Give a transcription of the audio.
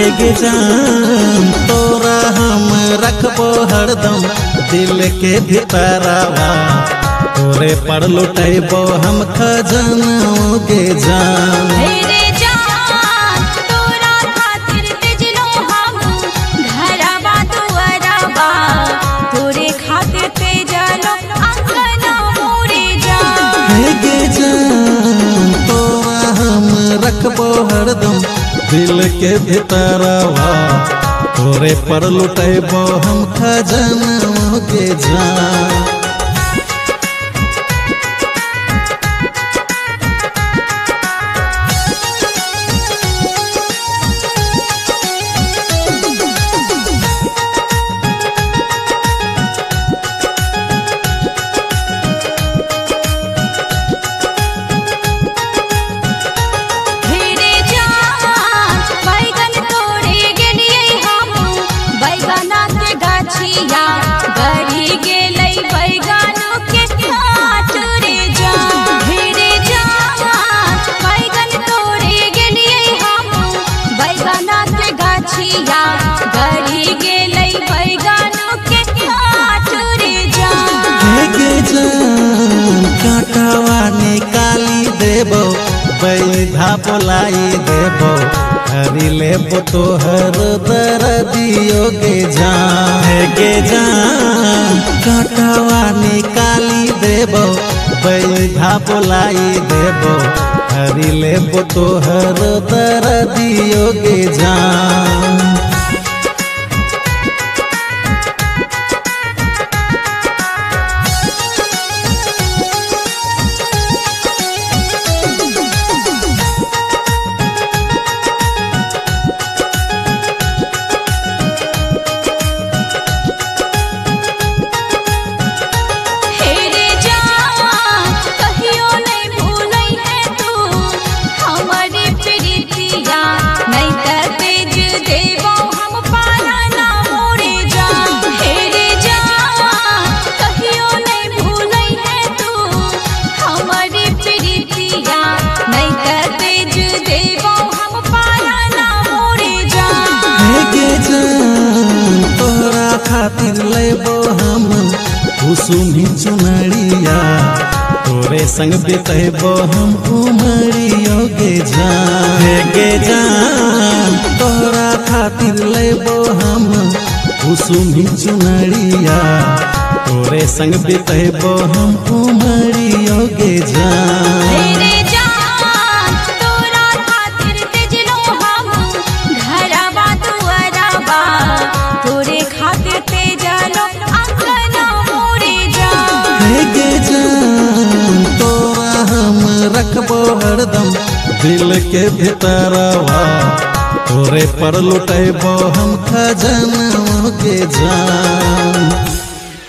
गे जान तोरा हम रखबो हरदम दिल के भीतरवा तोरे पर लुटैबो हम खजाना गे जान। रे जान तोरा खातिर तेजलो हम घरवा दुआरवा तोरे खातिर तेजलो अंगना मोरे जान। गे जान तोरा हम रखबो हरदम दिल के भीतरवा तोरे पर लुटैबो हम खजाना गे जान। गढ़ी गेलै बैगन के हाथ रे जान। रे जान बैगन तोड़े गेलियै हम बैगन के गाछिया गढ़ी गेलै बैगन के हाथ रे जान। गे जान कांटावा निकाली देबो बैधा बोलाई देबो हरी लेबो तोहर दर्दियो गे जान। गे जान कांटावा निकाली देबो बैधा बोलाई देबो हरी लेबो तोहर दर्दियो गे जान। खातिर लेबो हम कुसुमी चुनरिया तोरे संग बितेबो हम उमरियो गे जान। गे जान तोरा खातिर लेबो हम कुसुमी चुनरिया तोरे संग बितेबो हम उमरियो गे जान। गे जान तोरा हम रखबो हरदम दिल के भीतरवा तोरे पर लुटैबो हम खजाना गे जान।